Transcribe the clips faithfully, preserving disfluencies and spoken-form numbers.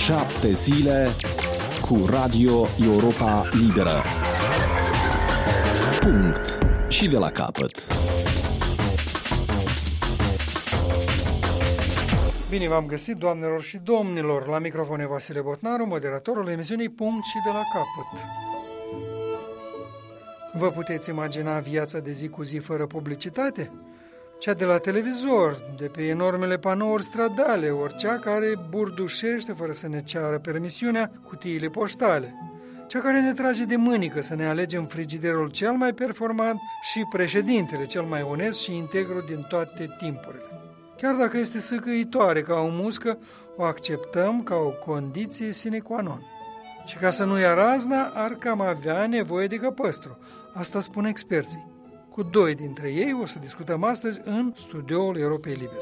Șapte zile cu Radio Europa Liberă. Punct. Și de la capăt. Bine v-am găsit, doamnelor și domnilor. La microfon e Vasile Botnaru, moderatorul emisiunii Punct și de la capăt. Vă puteți imagina viața de zi cu zi fără publicitate? Cea de la televizor, de pe enormele panouri stradale, ori cea care burdușește fără să ne ceară permisiunea cutiile poștale. Cea care ne trage de mânică să ne alegem frigiderul cel mai performant și președintele cel mai onest și integru din toate timpurile. Chiar dacă este săcăitoare ca o muscă, o acceptăm ca o condiție sine qua non. Și ca să nu ia razna, ar cam avea nevoie de căpăstru. Asta spun experții. Cu doi dintre ei o să discutăm astăzi în studioul Europei Libere.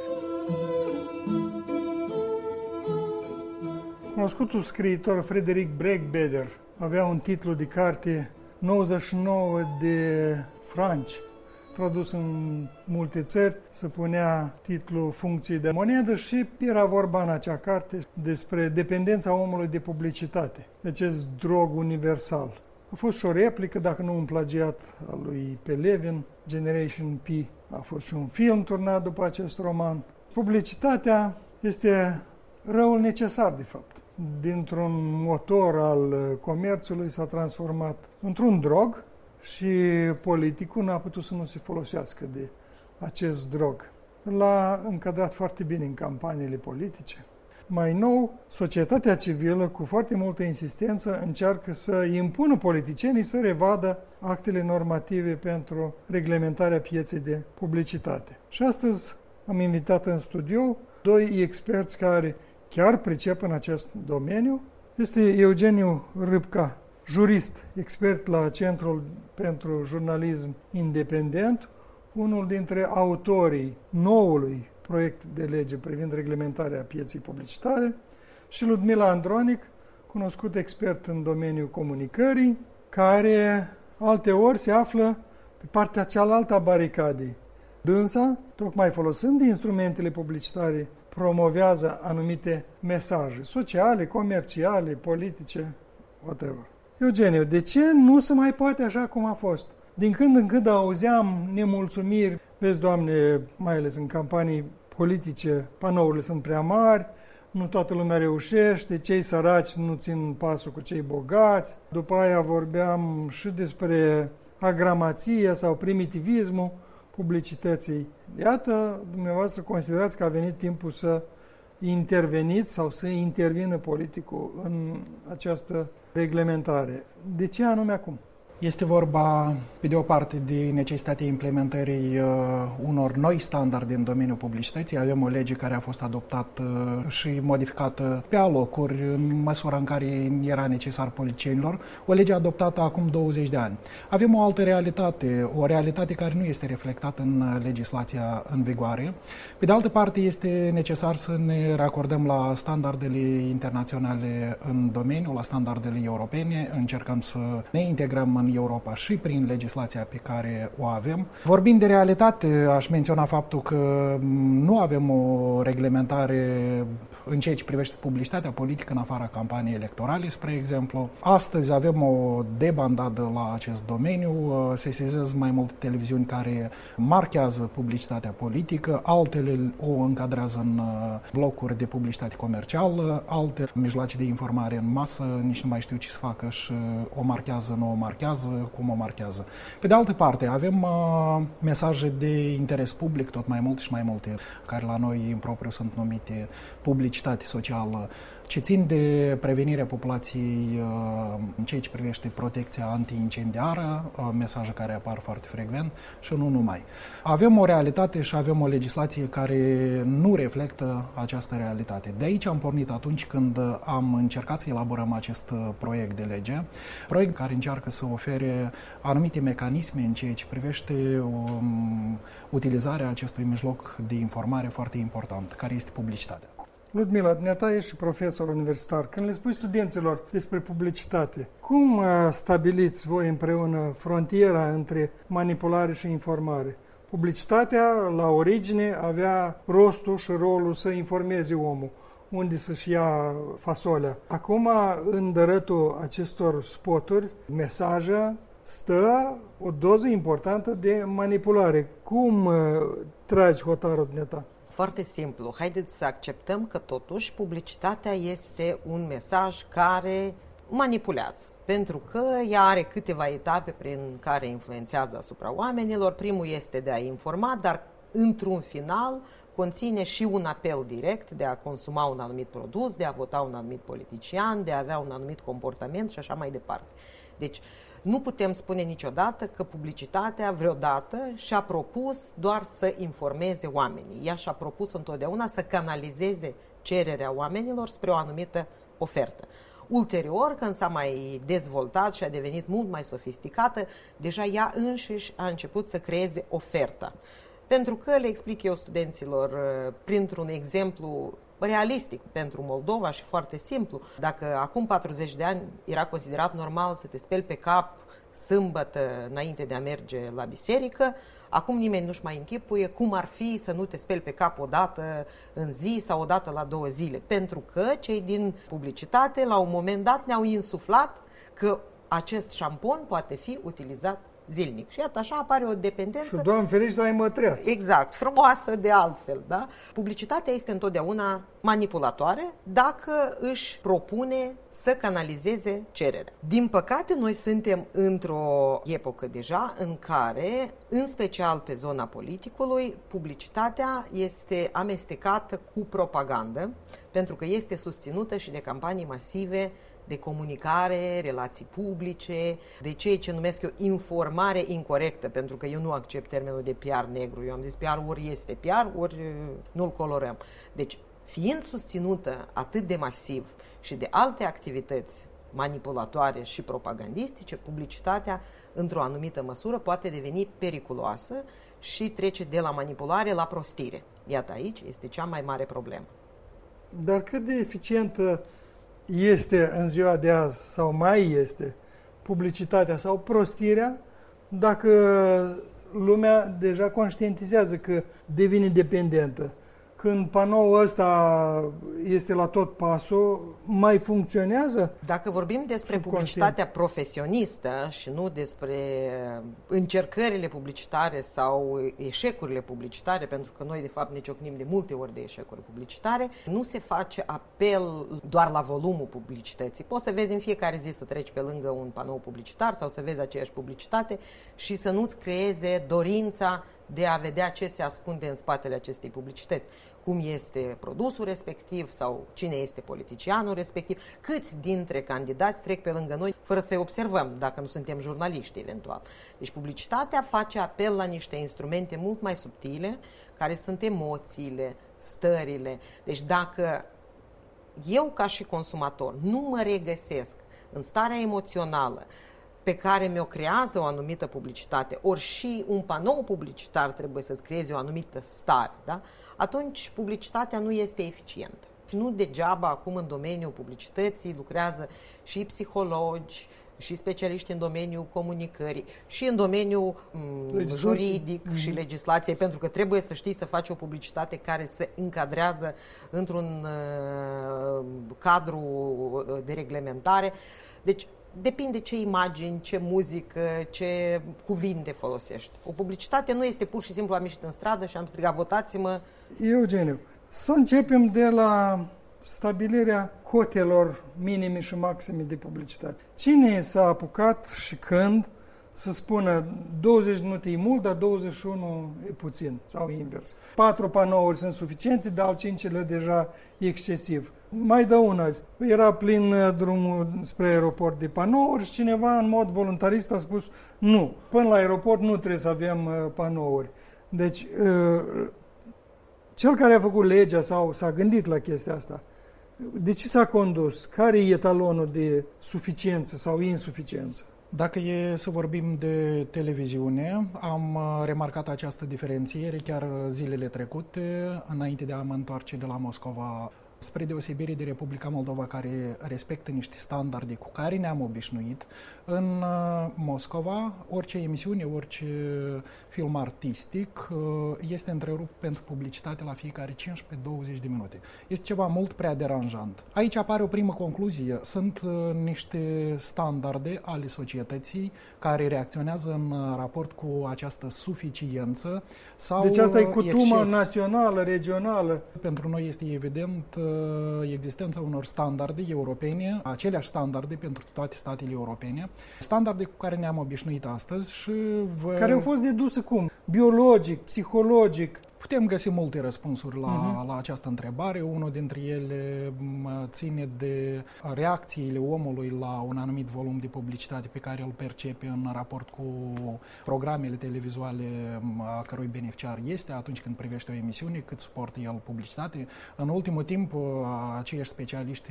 Cunoscutul scriitor Frederick Beigbeder avea un titlu de carte nouăzeci și nouă de franci. Tradus în multe țări, se punea titlul funcției de monedă și era vorba în acea carte despre dependența omului de publicitate, de acest drog universal. A fost și o replică, dacă nu un plagiat, al lui Pelevin, Generation P. A fost și un film turnat după acest roman. Publicitatea este răul necesar, de fapt. Dintr-un motor al comerțului s-a transformat într-un drog și politicul n-a putut să nu se folosească de acest drog. L-a încadrat foarte bine în campaniile politice. Mai nou, societatea civilă, cu foarte multă insistență, încearcă să impună politicienii să revadă actele normative pentru reglementarea pieței de publicitate. Și astăzi am invitat în studio doi experți care chiar pricep în acest domeniu. Este Eugeniu Râpca, jurist, expert la Centrul pentru Jurnalism Independent, unul dintre autorii noului proiect de lege privind reglementarea pieței publicitare, și Ludmila Andronic, cunoscut expert în domeniul comunicării, care alteori se află pe partea cealaltă a baricadei. Dânsa, tocmai folosind instrumentele publicitare, promovează anumite mesaje sociale, comerciale, politice, whatever. Eugeniu, de ce nu se mai poate așa cum a fost? Din când în când auzeam nemulțumiri, vezi, Doamne, mai ales în campanii politice, panourile sunt prea mari, nu toată lumea reușește, cei săraci nu țin pasul cu cei bogați. După aia vorbeam și despre agramația sau primitivismul publicității. Iată, dumneavoastră considerați că a venit timpul să interveniți sau să intervină politicul în această reglementare. De ce anume acum? Este vorba, pe de o parte, de necesitatea implementării uh, unor noi standarde în domeniul publicității. Avem o lege care a fost adoptată uh, și modificată pe alocuri, în măsura în care era necesar politicienilor. O lege adoptată acum douăzeci de ani. Avem o altă realitate, o realitate care nu este reflectată în legislația în vigoare. Pe de altă parte, este necesar să ne racordăm la standardele internaționale în domeniu, la standardele europene. Încercăm să ne integrăm în Europa și prin legislația pe care o avem. Vorbind de realitate, aș menționa faptul că nu avem o reglementare în ceea ce privește publicitatea politică în afara campaniei electorale, spre exemplu. Astăzi avem o debandadă la acest domeniu, se sesizez mai multe televiziuni care marchează publicitatea politică, altele o încadrează în blocuri de publicitate comercială, alte mijloace de informare în masă, nici nu mai știu ce să facă și o marchează, nu o marchează, cum o marchează. Pe de altă parte, avem uh, mesaje de interes public, tot mai multe și mai multe, care la noi în propriu sunt numite publicitate socială, ce țin de prevenirea populației uh, în ceea ce privește protecția anti-incendiară, uh, mesaje care apar foarte frecvent și nu numai. Avem o realitate și avem o legislație care nu reflectă această realitate. De aici am pornit atunci când am încercat să elaborăm acest proiect de lege, proiect care încearcă să ofere anumite mecanisme în ceea ce privește um, utilizarea acestui mijloc de informare foarte important, care este publicitatea. Ludmila, dumneata ești și profesor universitar. Când le spui studenților despre publicitate, cum stabiliți voi împreună frontiera între manipulare și informare? Publicitatea, la origine, avea rostul și rolul să informeze omul. unde să-și ia fasolea. Acum, în dărătul acestor spoturi, mesaje, stă o doză importantă de manipulare. Cum uh, tragi hotarul dumneata? Foarte simplu. Haideți să acceptăm că totuși publicitatea este un mesaj care manipulează. Pentru că ea are câteva etape prin care influențează asupra oamenilor. Primul este de a informa, dar într-un final conține și un apel direct de a consuma un anumit produs, de a vota un anumit politician, de a avea un anumit comportament și așa mai departe. Deci, nu putem spune niciodată că publicitatea vreodată și-a propus doar să informeze oamenii. Ea și-a propus întotdeauna să canalizeze cererea oamenilor spre o anumită ofertă. Ulterior, când s-a mai dezvoltat și a devenit mult mai sofisticată, deja ea înșiși a început să creeze oferta. Pentru că, le explic eu studenților printr-un exemplu realistic pentru Moldova și foarte simplu. Dacă acum patruzeci de ani era considerat normal să te speli pe cap sâmbătă înainte de a merge la biserică, acum nimeni nu-și mai închipuie cum ar fi să nu te speli pe cap o dată în zi sau o dată la două zile. Pentru că cei din publicitate la un moment dat ne-au insuflat că acest șampon poate fi utilizat zilnic. Și iată, așa apare o dependență. Și Doamne ferește să ai mătreață. Exact, frumoasă de altfel, da? Publicitatea este întotdeauna manipulatoare dacă își propune să canalizeze cererea. Din păcate, noi suntem într-o epocă deja în care, în special pe zona politicului, publicitatea este amestecată cu propagandă, pentru că este susținută și de campanii masive de comunicare, relații publice, de ceea ce numesc eu informare incorrectă, pentru că eu nu accept termenul de P R negru. Eu am zis P R ori este P R, ori nu-l colorăm. Deci, fiind susținută atât de masiv și de alte activități manipulatoare și propagandistice, publicitatea, într-o anumită măsură, poate deveni periculoasă și trece de la manipulare la prostire. Iată, aici este cea mai mare problemă. Dar cât de eficientă este în ziua de azi, sau mai este, publicitatea sau prostirea, dacă lumea deja conștientizează că devine dependentă? Când panoul ăsta este la tot pasul, mai funcționează? Dacă vorbim despre publicitatea profesionistă și nu despre încercările publicitare sau eșecurile publicitare, pentru că noi de fapt ne ciocnim de multe ori de eșecuri publicitare, nu se face apel doar la volumul publicității. Poți să vezi în fiecare zi să treci pe lângă un panou publicitar sau să vezi aceeași publicitate și să nu-ți creeze dorința de a vedea ce se ascunde în spatele acestei publicități. Cum este produsul respectiv sau cine este politicianul respectiv, câți dintre candidați trec pe lângă noi fără să-i observăm, dacă nu suntem jurnaliști eventual. Deci publicitatea face apel la niște instrumente mult mai subtile, care sunt emoțiile, stările. Deci dacă eu ca și consumator nu mă regăsesc în starea emoțională pe care mi-o creează o anumită publicitate, ori și un panou publicitar trebuie să-ți creeze o anumită stare, da? Atunci publicitatea nu este eficientă. Nu degeaba acum în domeniul publicității lucrează și psihologi, și specialiști în domeniul comunicării, și în domeniul m- juridic mm-hmm. și legislației, pentru că trebuie să știi să faci o publicitate care se încadrează într-un uh, cadru de reglementare. Deci depinde ce imagini, ce muzică, ce cuvinte folosești. O publicitate nu este pur și simplu am ieșit în stradă și am strigat votați-mă. Eugeniu, să începem de la stabilirea cotelor minime și maxime de publicitate. Cine s-a apucat și când să spună douăzeci de minute e mult, dar douăzeci și unu e puțin, sau invers. Patru panouri sunt suficiente, dar al cincilea deja e excesiv. Mai dă una azi. Era plin drumul spre aeroport de panouri și cineva în mod voluntarist a spus nu, până la aeroport nu trebuie să avem panouri. Deci, cel care a făcut legea sau s-a gândit la chestia asta, de ce s-a condus? Care e etalonul de suficiență sau insuficiență? Dacă e să vorbim de televiziune, am remarcat această diferențiere chiar zilele trecute, înainte de a mă întoarce de la Moscova spre deosebire de Republica Moldova, care respectă niște standarde cu care ne-am obișnuit, în Moscova, orice emisiune, orice film artistic este întrerupt pentru publicitate la fiecare cincisprezece douăzeci de minute. Este ceva mult prea deranjant. Aici apare o primă concluzie. Sunt niște standarde ale societății care reacționează în raport cu această suficiență sau deci asta e cutuma exces. națională, regională. Pentru noi este evident existența unor standarde europene, aceleași standarde pentru toate statele europene, standarde cu care ne-am obișnuit astăzi și vă... care au fost deduse cum? Biologic, psihologic? Putem găsi multe răspunsuri la, uh-huh. la această întrebare. Unul dintre ele ține de reacțiile omului la un anumit volum de publicitate pe care îl percepe în raport cu programele televizuale a cărui beneficiar este atunci când privește o emisiune, cât suportă el publicitate. În ultimul timp, aceiași specialiști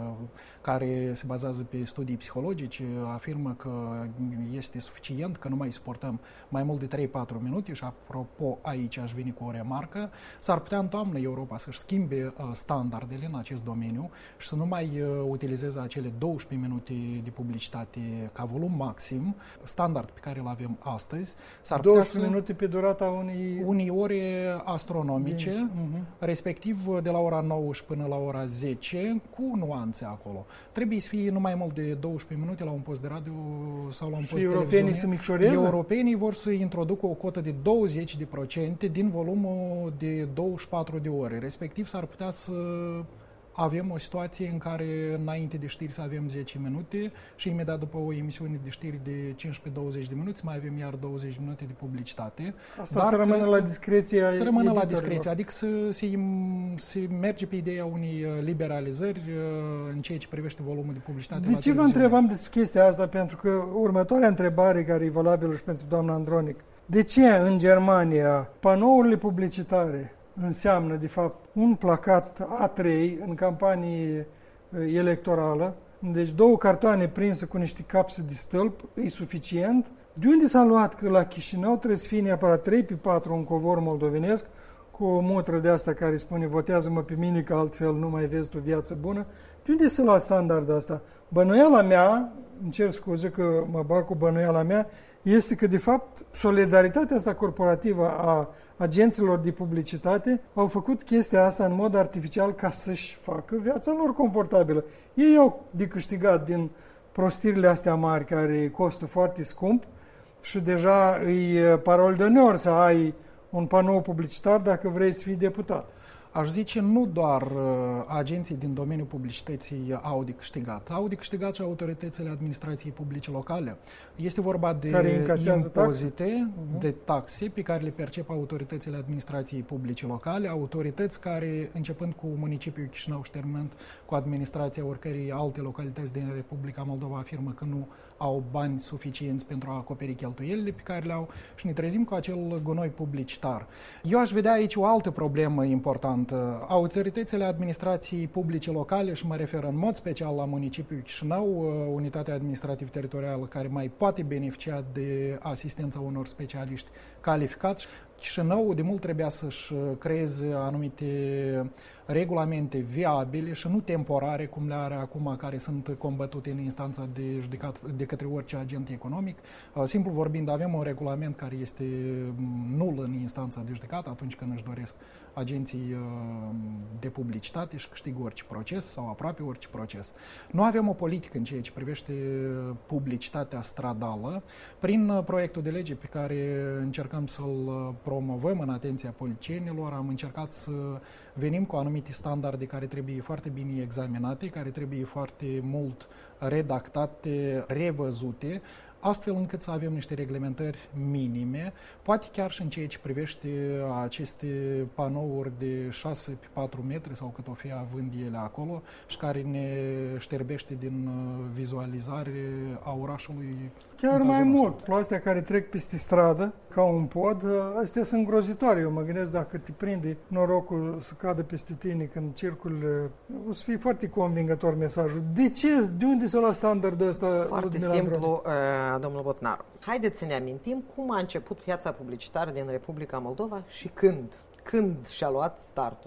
care se bazează pe studii psihologice afirmă că este suficient, că nu mai suportăm mai mult de trei patru minute și apropo, aici aș veni cu o remarcă, s-ar putea în toamnă Europa să-și schimbe uh, standardele în acest domeniu și să nu mai uh, utilizeze acele douăsprezece minute de publicitate ca volum maxim, standard pe care îl avem astăzi. S-ar douăsprezece minute pe durata unei... unei ore astronomice, uh-huh. respectiv de la ora nouă și până la ora zece, cu nuanțe acolo. Trebuie să fie nu mai mult de douăsprezece minute la un post de radio sau la un și post de europenii televiziune. să micșoreze? Europenii vor să introducă o cotă de douăzeci de procente din volumul de douăzeci și patru de ore. Respectiv s-ar putea să avem o situație în care înainte de știri să avem zece minute și imediat după o emisiune de știri de cincisprezece douăzeci de minute mai avem iar douăzeci de minute de publicitate. Asta Dar să rămână la discreția Să rămână la editorilor. discreție, adică să se, să merge pe ideea unei liberalizări în ceea ce privește volumul de publicitate. De ce vă întrebam despre chestia asta? Pentru că următoarea întrebare care e valabilă și pentru doamna Andronic. De ce în Germania panourile publicitare înseamnă, de fapt, un placat A trei în campanie electorală, deci două cartoane prinse cu niște capse de stâlp, e suficient? De unde s-a luat că la Chișinău trebuie să fie neapărat trei pe patru un covor moldovenesc cu o mutră de asta care spune votează-mă pe mine că altfel nu mai vezi tu viață bună? De unde se lua standardul asta? Bănuiala mea, îmi cer scuze că mă bag cu bănuiala mea, este că, de fapt, solidaritatea asta corporativă a agenților de publicitate au făcut chestia asta în mod artificial ca să-și facă viața lor confortabilă. Ei au de câștigat din prostirile astea mari care costă foarte scump și deja e parol de onor să ai un panou publicitar dacă vrei să fii deputat. Aș zice, nu doar uh, agenții din domeniul publicității au de câștigat. Au de câștigat și autoritățile administrației publice locale. Este vorba de impozite, taxe? de taxe pe care le percep autoritățile administrației publice locale, autorități care, începând cu municipiul Chișinău și terminând cu administrația oricărei alte localități din Republica Moldova, afirmă că nu au bani suficienți pentru a acoperi cheltuielile pe care le au și ne trezim cu acel gunoi publicitar. Eu aș vedea aici o altă problemă importantă. Autoritățile administrației publice locale, și mă refer în mod special la municipiul Chișinău, unitatea administrativ-teritorială care mai poate beneficia de asistența unor specialiști calificați. Chișinău de mult trebuia să-și creeze anumite regulamente viabile și nu temporare, cum le are acum, care sunt combătute în instanța de judecat de către orice agent economic. Simplu vorbind, avem un regulament care este nul în instanța de judecat atunci când își doresc agenții de publicitate și câștigă orice proces sau aproape orice proces. Nu avem o politică în ceea ce privește publicitatea stradală. Prin proiectul de lege pe care încercăm să-l promovăm în atenția politicienilor, am încercat să venim cu anumite standarde care trebuie foarte bine examinate, care trebuie foarte mult redactate, revăzute, astfel încât să avem niște reglementări minime, poate chiar și în ceea ce privește aceste panouri de șase pe patru metri sau cât o fi având ele acolo și care ne șterbește din vizualizare a orașului. Chiar mai mult, astea care trec peste stradă ca un pod, astea sunt îngrozitoare. Eu mă gândesc dacă te prinde norocul să cadă peste tine când circul, o să fie foarte convingător mesajul. De ce? De unde s-a luat standardul ăsta? Foarte simplu, uh, domnul Botnaru. Haideți să ne amintim cum a început viața publicitară din Republica Moldova și când. Când și-a luat startul.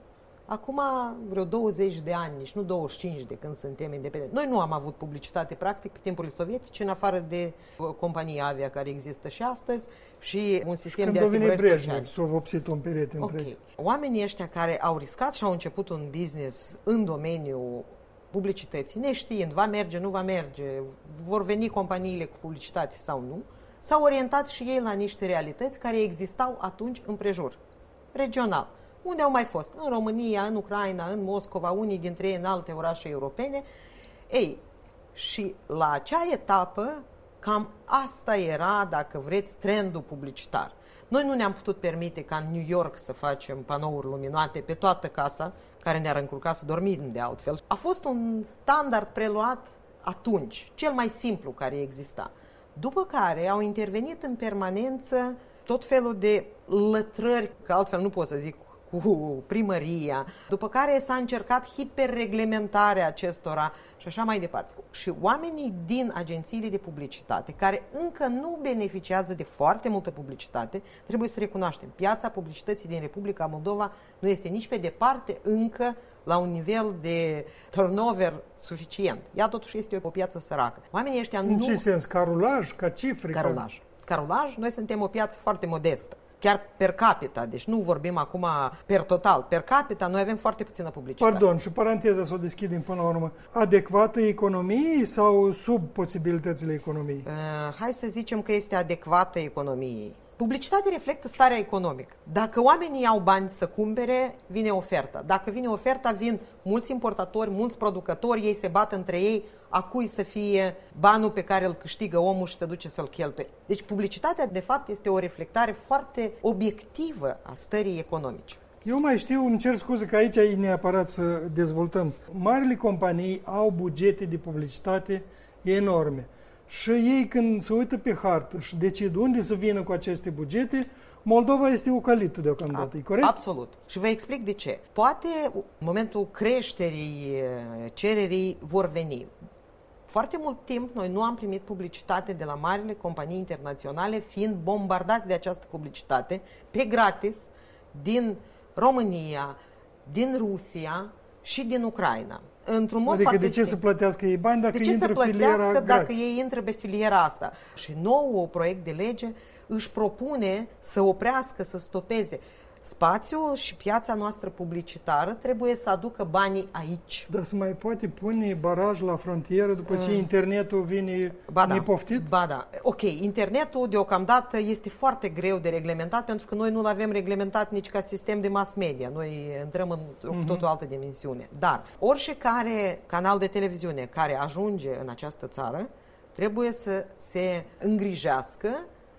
Acum vreo douăzeci de ani, nici nu douăzeci și cinci de când suntem independenți. Noi nu am avut publicitate practic pe timpurile sovietice, în afară de companii avia care există și astăzi și un sistem și de asigurări sociale. S-a vopsit un perete întreg. Okay. Oamenii ăștia care au riscat și au început un business în domeniul publicității, neștiind, va merge, nu va merge, vor veni companiile cu publicitate sau nu, s-au orientat și ei la niște realități care existau atunci împrejur, regional. Unde au mai fost? În România, în Ucraina, în Moscova, unii dintre ei în alte orașe europene. Ei, și la acea etapă, cam asta era, dacă vreți, trendul publicitar. Noi nu ne-am putut permite ca în New York să facem panouri luminate pe toată casa, care ne-ar încurca să dormim de altfel. A fost un standard preluat atunci, cel mai simplu care exista. După care au intervenit în permanență tot felul de lătrări, că altfel nu pot să zic, cu primăria, după care s-a încercat hiperreglementarea acestora și așa mai departe. Și oamenii din agențiile de publicitate, care încă nu beneficiază de foarte multă publicitate, trebuie să recunoaștem, piața publicității din Republica Moldova nu este nici pe departe încă la un nivel de turnover suficient. Ea totuși este o piață săracă. Oamenii ăștia nu... În ce sens? Carulaj? Ca cifre? Carulaj. Carulaj, noi suntem o piață foarte modestă. Chiar per capita, deci nu vorbim acum per total. Per capita, noi avem foarte puțină publicitate. Pardon, și paranteza să o deschidem până la urmă. Adecvată economiei sau sub posibilitățile economiei? Uh, hai să zicem că este adecvată economiei. Publicitatea reflectă starea economică. Dacă oamenii au bani să cumpere, vine oferta. Dacă vine oferta, vin mulți importatori, mulți producători, ei se bat între ei a cui să fie banul pe care îl câștigă omul și se duce să-l cheltuie. Deci publicitatea, de fapt, este o reflectare foarte obiectivă a stării economice. Eu mai știu, îmi cer scuze că aici e neapărat să dezvoltăm. Marile companii au bugete de publicitate enorme. Și ei, când se uită pe hartă și decid unde să vină cu aceste bugete, Moldova este ocolită deocamdată, e corect? Absolut. Și vă explic de ce. Poate în momentul creșterii cererii vor veni. Foarte mult timp noi nu am primit publicitate de la marile companii internaționale, fiind bombardați de această publicitate pe gratis din România, din Rusia și din Ucraina. Într-un mod adică foarte de ce simplu. să plătească ei bani dacă de ce intră să plătească filiera dacă gratis? ei intră pe filiera asta? Și nou proiect de lege își propune să oprească, să stopeze. Spațiul și piața noastră publicitară trebuie să aducă banii aici. Dar se mai poate pune baraj la frontieră după ce internetul vine ba da, nepoftit? Ba da. Ok, internetul deocamdată este foarte greu de reglementat pentru că noi nu-l avem reglementat nici ca sistem de mass media. Noi intrăm în uh-huh. tot o altă dimensiune. Dar orice care canal de televiziune care ajunge în această țară trebuie să se îngrijească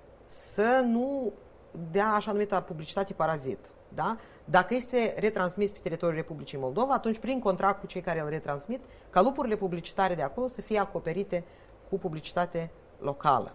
să nu dea așa numită publicitate parazit. Da? Dacă este retransmis pe teritoriul Republicii Moldova, atunci prin contract cu cei care îl retransmit, ca lupurile publicitare de acolo să fie acoperite cu publicitate locală.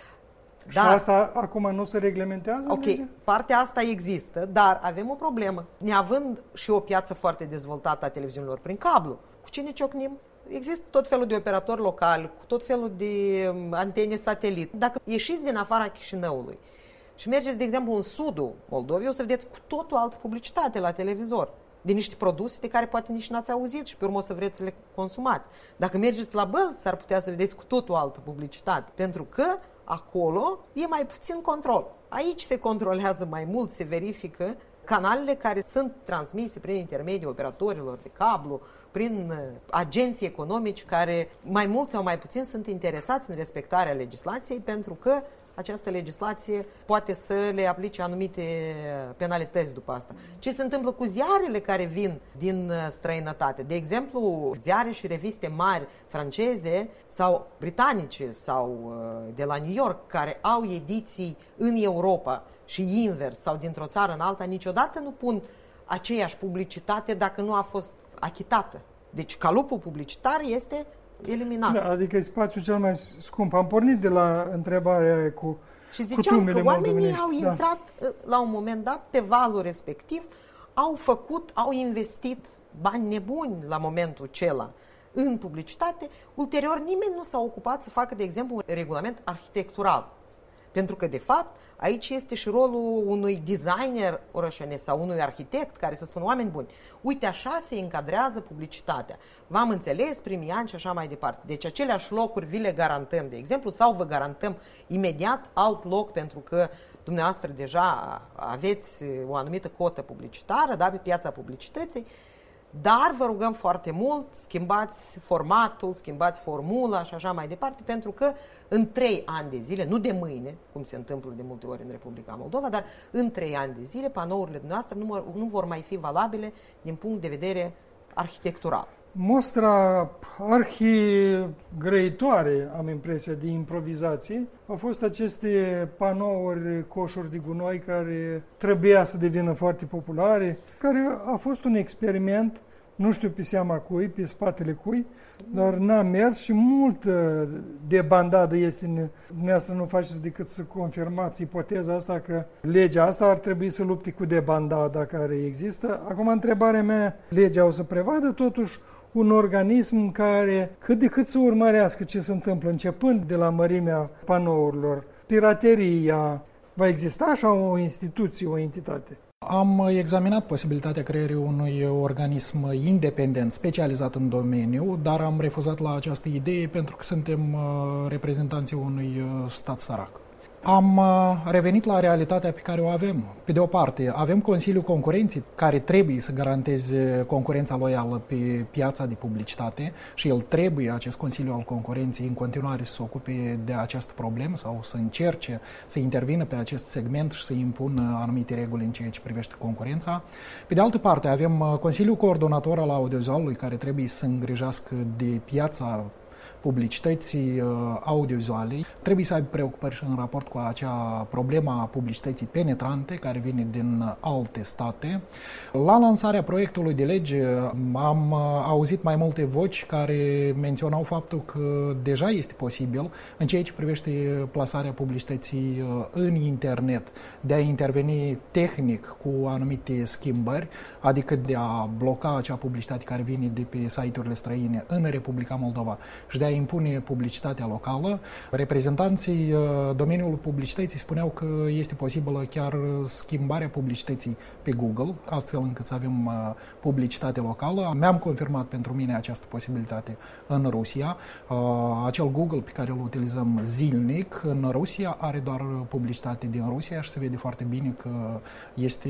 Și dar, asta acum nu se reglementează? Ok, legea? partea asta există, dar avem o problemă. Neavând și o piață foarte dezvoltată a televiziunilor prin cablu, cu ce ne ciocnim? Există tot felul de operatori locali, cu tot felul de antene satelit. Dacă ieșiți din afara Chișinăului și mergeți, de exemplu, în sudul Moldovei, o să vedeți cu totul altă publicitate la televizor, de niște produse de care poate nici n-ați auzit și pe urmă o să vreți să le consumați. Dacă mergeți la Bălți, s-ar putea să vedeți cu totul altă publicitate, pentru că acolo e mai puțin control. Aici se controlează mai mult, se verifică canalele care sunt transmise prin intermediul operatorilor de cablu, prin agenții economici care mai mult sau mai puțin sunt interesați în respectarea legislației, pentru că această legislație poate să le aplice anumite penalități după asta. Ce se întâmplă cu ziarele care vin din străinătate? De exemplu, ziare și reviste mari franceze sau britanice sau de la New York care au ediții în Europa și invers sau dintr-o țară în alta, niciodată nu pun aceeași publicitate dacă nu a fost achitată. Deci calupul publicitar este eliminat. Da, adică e spațiul cel mai scump. Am pornit de la întrebarea cu și ziceam că oamenii au da. intrat la un moment dat pe valul respectiv, au făcut, au investit bani nebuni la momentul acela în publicitate. Ulterior nimeni nu s-a ocupat să facă, de exemplu, un regulament arhitectural. Pentru că, de fapt, aici este și rolul unui designer orășenesc sau unui arhitect care să spună, oameni buni, uite așa se încadrează publicitatea. V-am înțeles primii ani și așa mai departe. Deci aceleași locuri vi le garantăm, de exemplu, sau vă garantăm imediat alt loc pentru că dumneavoastră deja aveți o anumită cotă publicitară, da, pe piața publicității, dar vă rugăm foarte mult, schimbați formatul, schimbați formula și așa mai departe, pentru că în trei ani de zile, nu de mâine, cum se întâmplă de multe ori în Republica Moldova, dar în trei ani de zile, panourile noastre nu, mă, nu vor mai fi valabile din punct de vedere arhitectural. Mostra arhigrăitoare, am impresia, de improvizație, au fost aceste panouri, coșuri de gunoi care trebuia să devină foarte populare, care a fost un experiment, nu știu pe seama cui, pe spatele cui, dar n-a mers și mult de bandadă este. Dumneavoastră nu faceți decât să confirmați ipoteza asta că legea asta ar trebui să lupte cu debandada care există. Acum, întrebarea mea, legea o să prevadă totuși un organism care cât de cât să urmărească ce se întâmplă, începând de la mărimea panourilor, pirateria, va exista așa o instituție, o entitate? Am examinat posibilitatea creării unui organism independent, specializat în domeniu, dar am refuzat la această idee pentru că suntem reprezentanții unui stat sărac. Am revenit la realitatea pe care o avem. Pe de o parte, avem Consiliul Concurenței, care trebuie să garanteze concurența loială pe piața de publicitate și el trebuie, acest Consiliu al Concurenței, în continuare să se ocupe de această problemă sau să încerce să intervină pe acest segment și să impună anumite reguli în ceea ce privește concurența. Pe de altă parte, avem Consiliul Coordonator al Audiovizualului, care trebuie să îngrijească de piața publicității audiovizuale. Trebuie să aibă preocupări și în raport cu acea problemă a publicității penetrante care vine din alte state. La lansarea proiectului de lege am auzit mai multe voci care menționau faptul că deja este posibil în ceea ce privește plasarea publicității în internet de a interveni tehnic cu anumite schimbări, adică de a bloca acea publicitate care vine de pe site-urile străine în Republica Moldova și de a impune publicitatea locală. Reprezentanții domeniului publicității spuneau că este posibilă chiar schimbarea publicității pe Google, astfel încât să avem publicitate locală. Mi-am confirmat pentru mine această posibilitate în Rusia. Acel Google pe care îl utilizăm zilnic în Rusia are doar publicitate din Rusia și se vede foarte bine că este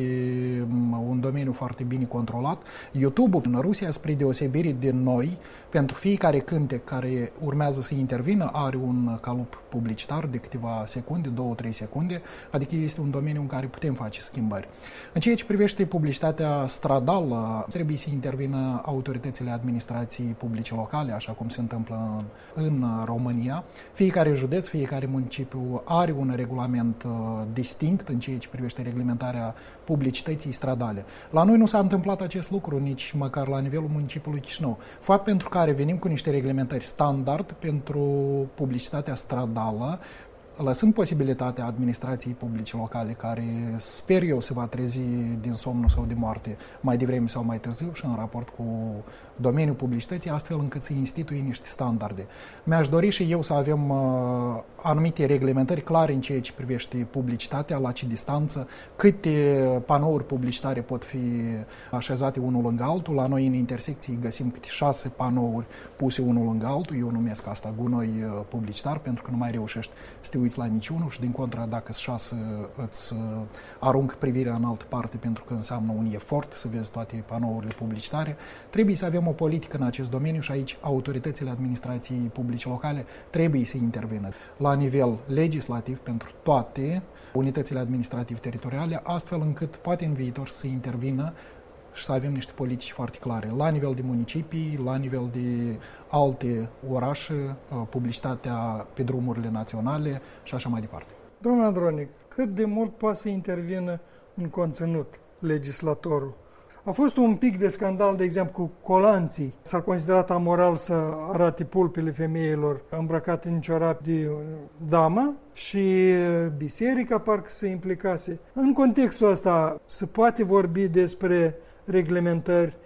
un domeniu foarte bine controlat. YouTube-ul în Rusia, spre deosebire de noi, pentru fiecare cântec care urmează să intervină, are un calup publicitar de câteva secunde, două, trei secunde, adică este un domeniu în care putem face schimbări. În ceea ce privește publicitatea stradală, trebuie să intervină autoritățile administrației publice locale, așa cum se întâmplă în, în România. Fiecare județ, fiecare municipiu are un regulament uh, distinct în ceea ce privește reglementarea publicității stradale. La noi nu s-a întâmplat acest lucru nici măcar la nivelul municipiului Chișinău. Fapt pentru care venim cu niște reglementări standard pentru publicitatea stradală, lăsând posibilitatea administrației publice locale, care sper eu se va trezi din somnul sau de moarte mai devreme sau mai târziu și în raport cu domeniul publicității, astfel încât să instituie niște standarde. Mi-aș dori și eu să avem uh, anumite reglementări clare în ceea ce privește publicitatea, la ce distanță, câte panouri publicitare pot fi așezate unul lângă altul. La noi în intersecții găsim câte șase panouri puse unul lângă altul. Eu numesc asta gunoi publicitar, pentru că nu mai reușești să te uiți la niciunul și din contra, dacă sunt șase, îți arunc privirea în altă parte, pentru că înseamnă un efort să vezi toate panourile publicitare. Trebuie să avem o politică în acest domeniu și aici autoritățile administrației publice locale trebuie să intervină la nivel legislativ pentru toate unitățile administrative teritoriale, astfel încât poate în viitor să intervină și să avem niște politici foarte clare la nivel de municipii, la nivel de alte orașe, publicitatea pe drumurile naționale și așa mai departe. Domnul Andronic, cât de mult poate să intervină în conținut legislatorul? A fost un pic de scandal, de exemplu, cu colanții. S-a considerat amoral să arate pulpile femeilor îmbrăcate în ciorapi de damă și biserica parcă se implicase. În contextul ăsta se poate vorbi despre reglementări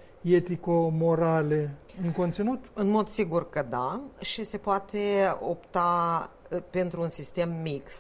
etico-morale în conținut? În mod sigur că da, și se poate opta pentru un sistem mixt.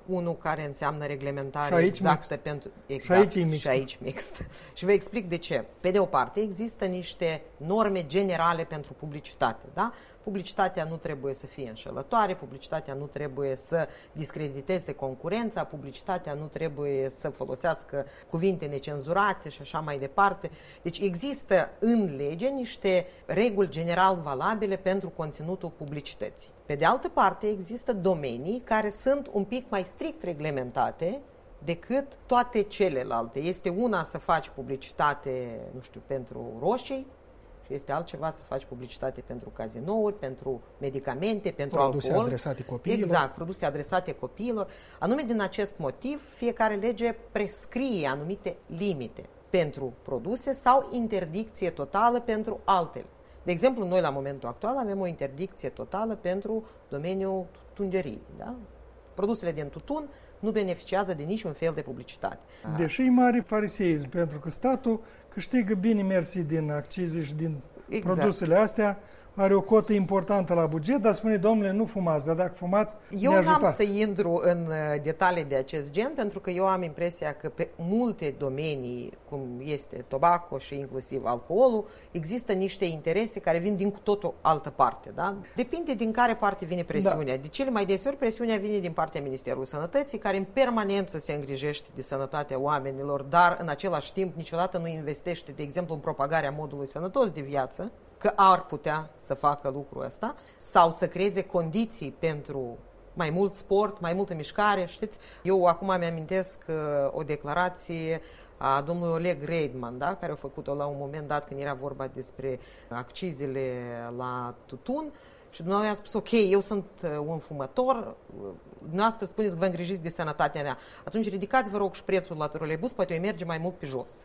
unul care înseamnă reglementare și aici exactă mixt. pentru... Exact, și aici e mixt. Și aici mixt. Și vă explic de ce. Pe de o parte, există niște norme generale pentru publicitate, da? Publicitatea nu trebuie să fie înșelătoare, publicitatea nu trebuie să discrediteze concurența, publicitatea nu trebuie să folosească cuvinte necenzurate și așa mai departe. Deci există în lege niște reguli general valabile pentru conținutul publicității. Pe de altă parte, există domenii care sunt un pic mai strict reglementate decât toate celelalte. Este una să faci publicitate, nu știu, pentru roșii, este altceva să faci publicitate pentru cazinouri, pentru medicamente, pentru produse alcool. adresate copiilor. Exact, produse adresate copiilor. Anume din acest motiv, fiecare lege prescrie anumite limite pentru produse sau interdicție totală pentru altele. De exemplu, noi la momentul actual avem o interdicție totală pentru domeniul tungerii. Da? Produsele din tutun nu beneficiază de niciun fel de publicitate. Deși e mare fariseism, pentru că statul câștigă bine mersi din accize și din exact. Produsele astea, are o cotă importantă la buget, dar spune, domnule, nu fumați, dar dacă fumați, eu ne ajutați. n-am să intru în detalii de acest gen, pentru că eu am impresia că pe multe domenii, cum este tobacco și inclusiv alcoolul, există niște interese care vin din cu totul altă parte. Da? Depinde din care parte vine presiunea. Da. De cele mai deseori, presiunea vine din partea Ministerului Sănătății, care în permanență se îngrijește de sănătatea oamenilor, dar în același timp niciodată nu investește, de exemplu, în propagarea modului sănătos de viață, că ar putea să facă lucrul ăsta, sau să creeze condiții pentru mai mult sport, mai multă mișcare. Știți, eu acum mi-amintesc uh, o declarație a domnului Oleg Reidman, da, care a făcut-o la un moment dat când era vorba despre accizele la tutun, și dumneavoastră a spus, ok, eu sunt uh, un fumător, dumneavoastră spuneți că vă îngrijiți de sănătatea mea. Atunci ridicați, vă rog, și prețul la troleibus, poate o merge mai mult pe jos.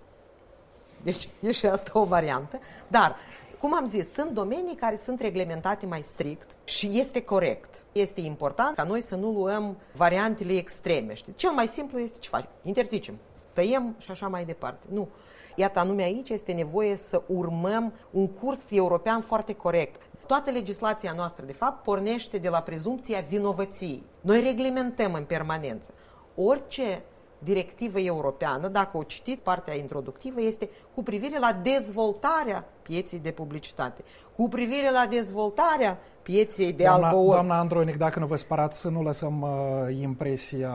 Deci e și asta o variantă. Dar cum am zis, sunt domenii care sunt reglementate mai strict și este corect. Este important ca noi să nu luăm variantele extreme. Știi? Cel mai simplu este ce facem? Interzicem, tăiem și așa mai departe. Nu. Iată, anume aici este nevoie să urmăm un curs european foarte corect. Toată legislația noastră, de fapt, pornește de la prezumția vinovăției. Noi reglementăm în permanență. Orice directivă europeană, dacă o citiți, partea introductivă este cu privire la dezvoltarea pieței de publicitate, cu privire la dezvoltarea pieței de doamna, alcool. Doamna Andronic, dacă nu vă spărați, să nu lăsăm uh, impresia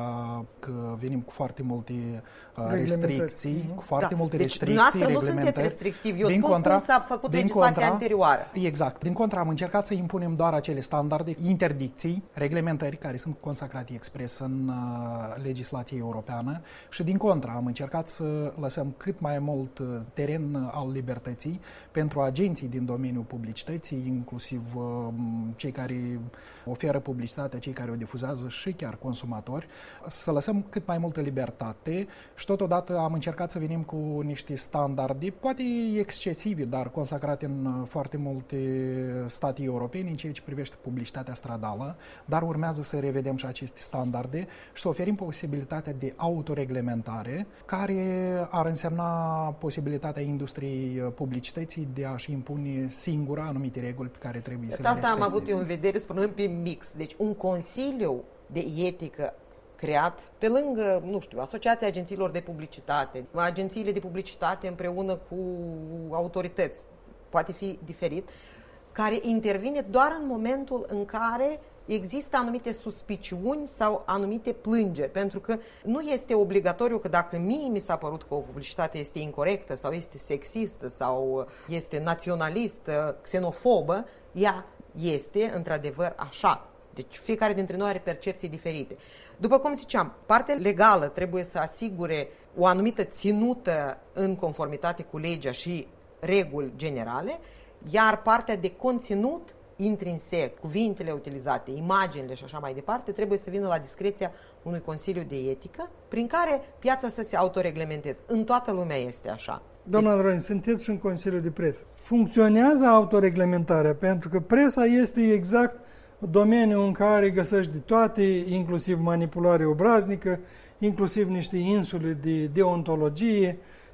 că venim cu foarte multe uh, restricții, mm-hmm. cu foarte da. multe deci, restricții, reglementări. Nu sunteți restrictivi, eu din spun contra, cum s-a făcut legislația contra, anterioară. Exact. Din contra, am încercat să impunem doar acele standarde, interdicții, reglementări care sunt consacrate expres în uh, legislația europeană și din contra, am încercat să lăsăm cât mai mult teren al libertății pentru agenții din domeniul publicității, inclusiv uh, cei care oferă publicitatea, cei care o difuzează și chiar consumatori, să lăsăm cât mai multă libertate și totodată am încercat să venim cu niște standarde, poate excesive, dar consacrate în foarte multe state europene în ceea ce privește publicitatea stradală, dar urmează să revedem și aceste standarde și să oferim posibilitatea de autoreglementare, care ar însemna posibilitatea industriei publicității de a-și impune singura anumite reguli pe care trebuie să le respecte. Asta am avut eu în vedere, spunând pe mix. Deci un consiliu de etică creat pe lângă, nu știu, Asociația Agențiilor de Publicitate, agențiile de publicitate împreună cu autorități, poate fi diferit, care intervine doar în momentul în care există anumite suspiciuni sau anumite plângeri, pentru că nu este obligatoriu că dacă mie mi s-a părut că o publicitate este incorectă sau este sexistă sau este naționalistă, xenofobă, ea este într-adevăr așa. Deci fiecare dintre noi are percepții diferite. După cum ziceam, partea legală trebuie să asigure o anumită ținută în conformitate cu legea și reguli generale, iar partea de conținut intrinsec, cuvintele utilizate, imaginile și așa mai departe, trebuie să vină la discreția unui consiliu de etică, prin care piața să se autoreglementeze. În toată lumea este așa. Doamna Andronic, sunteți și în Consiliul de Presă. Funcționează autoreglementarea, pentru că presa este exact domeniul în care găsești de toate, inclusiv manipulare obraznică, inclusiv niște insule de deontologie,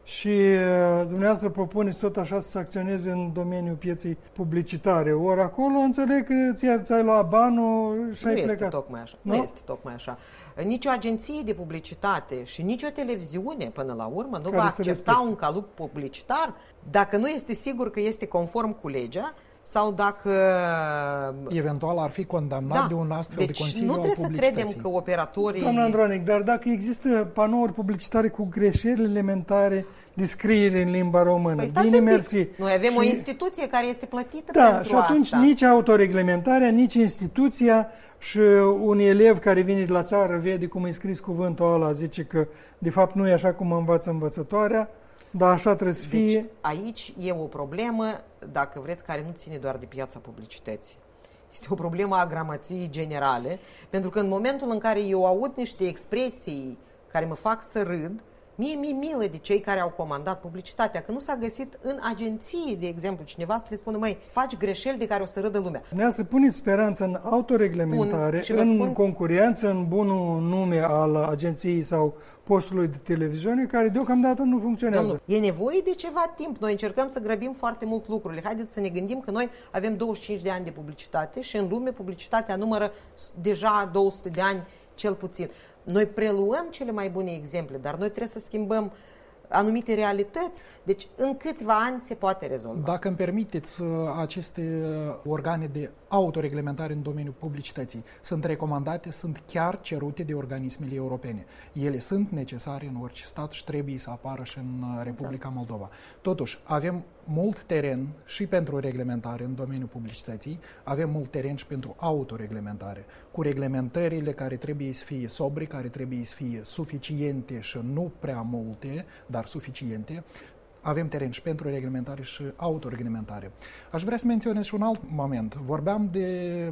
Și uh, dumneavoastră propuneți tot așa să se acționeze în domeniul pieței publicitare. Ori acolo înțeleg că ți-ai, ți-ai luat banul și nu ai este plecat. Tocmai așa. Nu? nu este tocmai așa. Nici o agenție de publicitate și nici o televiziune, până la urmă, nu Care va să accepta respecte. un calup publicitar dacă nu este sigur că este conform cu legea sau dacă... Eventual ar fi condamnat Da. de un astfel deci de Consiliu nu al trebuie să Publicității. credem că operatorii... Doamna Andronic, dar dacă există panouri publicitare cu greșeli elementare de scriere în limba română, Păi stați bine un pic. mersi. Noi avem și, o instituție care este plătită Da, pentru și atunci asta. nici autoreglementarea, nici instituția și un elev care vine de la țară vede cum e scris cuvântul ăla, zice că de fapt nu e așa cum învață învățătoarea, dar așa trebuie să fie. Deci aici e o problemă, dacă vreți, care nu ține doar de piața publicității. Este o problemă a gramației generale, pentru că în momentul în care eu aud niște expresii care mă fac să râd, mie mi-e milă de cei care au comandat publicitatea, că nu s-a găsit în agenții, de exemplu, cineva să le spună, măi, faci greșeli de care o să râdă lumea. Dumneavoastră puneți speranță în autoreglementare, Bun, și vă în spun- concurență, în bunul nume al agenției sau postului de televiziune, care deocamdată nu funcționează. Domnul, e nevoie de ceva timp. Noi încercăm să grăbim foarte mult lucrurile. Haideți să ne gândim că noi avem douăzeci și cinci de ani de publicitate și în lume publicitatea numără deja două sute de ani cel puțin. Noi preluăm cele mai bune exemple, dar noi trebuie să schimbăm anumite realități. Deci în câțiva ani se poate rezolva. Dacă îmi permiteți, aceste organe de autoreglementare în domeniul publicității sunt recomandate, sunt chiar cerute de organismele europene. Ele sunt necesare în orice stat și trebuie să apară și în Republica Moldova. Totuși, avem mult teren și pentru reglementare în domeniul publicității, avem mult teren și pentru autoreglementare, cu reglementările care trebuie să fie sobri, care trebuie să fie suficiente și nu prea multe, dar suficiente. Avem teren și pentru reglementare și autoreglementare. Aș vrea să menționez și un alt moment. Vorbeam de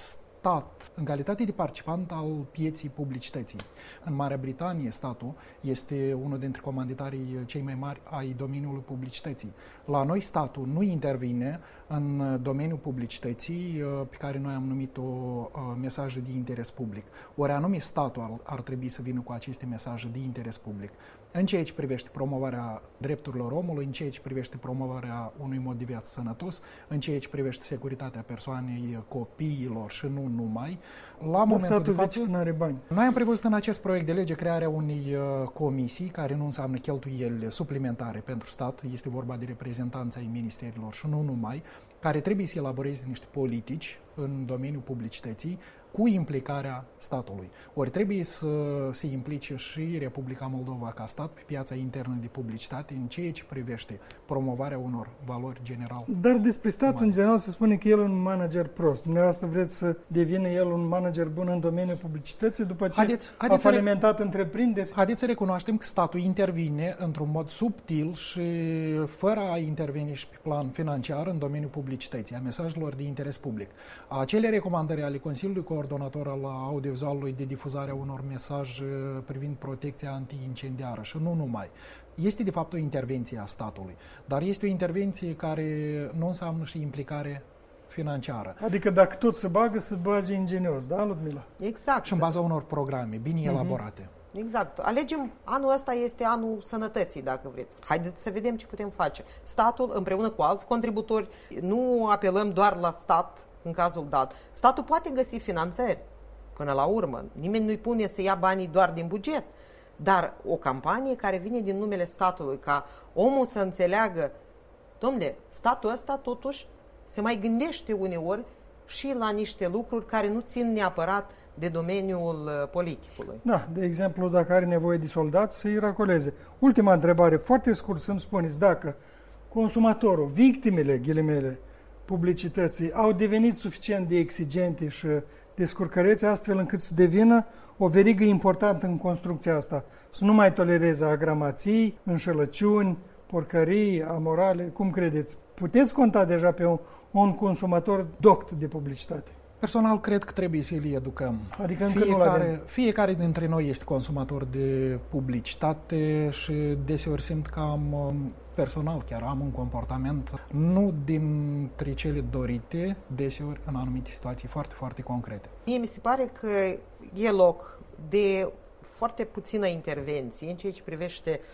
stat în calitate de participant al pieții publicității. În Marea Britanie, statul este unul dintre comanditarii cei mai mari ai domeniului publicității. La noi, statul nu intervine în domeniul publicității pe care noi am numit-o mesaje de interes public. Ori anume statul ar, ar trebui să vină cu aceste mesaje de interes public. În ceea ce privește promovarea drepturilor omului, în ceea ce privește promovarea unui mod de viață sănătos, în ceea ce privește securitatea persoanei, copiilor și nu numai, la Dar momentul statul de față, zice că nu are bani. noi am prevăzut în acest proiect de lege crearea unei uh, comisii, care nu înseamnă cheltuieli suplimentare pentru stat, este vorba de reprezentanța ai ministerilor și nu numai, care trebuie să elaboreze niște politici în domeniul publicității cu implicarea statului. Ori trebuie să se implice și Republica Moldova ca stat pe piața internă de publicitate în ceea ce privește promovarea unor valori general. Dar despre stat, Mare. în general, se spune că el e un manager prost. Dumneavoastră vreți să devină el un manager bun în domeniul publicității după ce Haideți- a haideți să re- falimentat întreprinderi? Haideți să recunoaștem că statul intervine într-un mod subtil și fără a interveni și pe plan financiar în domeniul publicității, a mesajelor de interes public. Acele recomandări ale Consiliului Coordonator al Audiovizualului de difuzare a unor mesaje privind protecția anti-incendiară și nu numai. Este de fapt o intervenție a statului, dar este o intervenție care nu înseamnă și implicare financiară. Adică dacă tot se bagă, se bage ingenios, da, Ludmila? Exact. Și în baza unor programe bine elaborate. Exact. Alegem, anul ăsta este anul sănătății, dacă vreți. Haideți să vedem ce putem face. Statul, împreună cu alți contributori, nu apelăm doar la stat în cazul dat. Statul poate găsi finanțări până la urmă. Nimeni nu-i pune să ia banii doar din buget. Dar o campanie care vine din numele statului, ca omul să înțeleagă, dom'le, statul ăsta totuși se mai gândește uneori și la niște lucruri care nu țin neapărat de domeniul politicului. Da, de exemplu, dacă are nevoie de soldați, să-i racoleze. Ultima întrebare, foarte scurt, să-mi spuneți dacă consumatorul, victimele, ghilimele, publicității, au devenit suficient de exigente și descurcărețe astfel încât să devină o verigă importantă în construcția asta. Să nu mai tolereze agramații, înșelăciuni, porcării, amorale. Cum credeți? Puteți conta deja pe un, un consumator doct de publicitate? Personal, cred că trebuie să îl educăm. Adică încă nu fiecare, fiecare dintre noi este consumator de publicitate și deseori simt că am, personal chiar am un comportament nu dintre cele dorite, deseori în anumite situații foarte, foarte concrete. Mie mi se pare că e loc de foarte puțină intervenție în ceea ce privește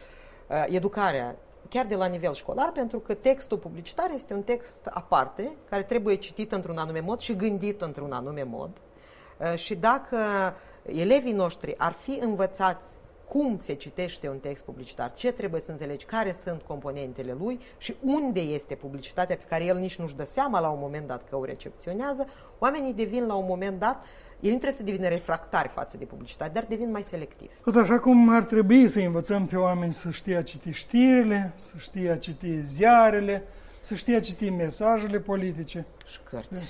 educarea, chiar de la nivel școlar, pentru că textul publicitar este un text aparte, care trebuie citit într-un anume mod și gândit într-un anume mod. Și dacă elevii noștri ar fi învățați cum se citește un text publicitar, ce trebuie să înțelegi, care sunt componentele lui și unde este publicitatea pe care el nici nu-și dă seama la un moment dat că o recepționează, oamenii devin la un moment dat, ei nu trebuie să devină refractari față de publicitate, dar devin mai selectivi. Tot așa cum ar trebui să învățăm pe oameni să știe a citi știrile, să știe a citi ziarele, să știe a citi mesajele politice. Și cărțile.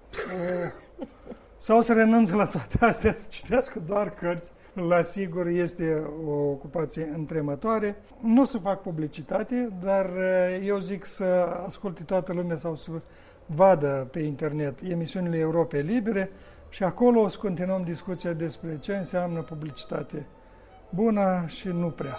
Sau să renunțe la toate astea, să citească doar cărți. La sigur este o ocupație întremătoare. Nu să fac publicitate, dar eu zic să asculte toată lumea sau să vadă pe internet emisiunile Europe Libere și acolo o să continuăm discuția despre ce înseamnă publicitate bună și nu prea.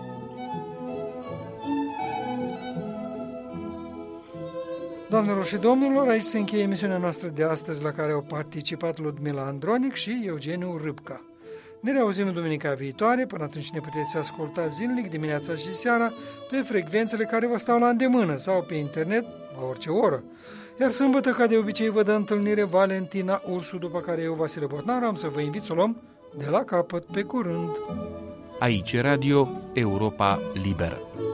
Doamnelor și domnilor, aici se încheie emisiunea noastră de astăzi, la care au participat Ludmila Andronic și Eugeniu Râbca. Ne reauzim duminica viitoare, până atunci ne puteți asculta zilnic, dimineața și seara, pe frecvențele care vă stau la îndemână sau pe internet, la orice oră. Iar sâmbătă, ca de obicei, vă dă întâlnire Valentina Ursu, după care eu, Vasile Botnar, am să vă invit să o luăm de la capăt. Pe curând! Aici Radio Europa Liberă.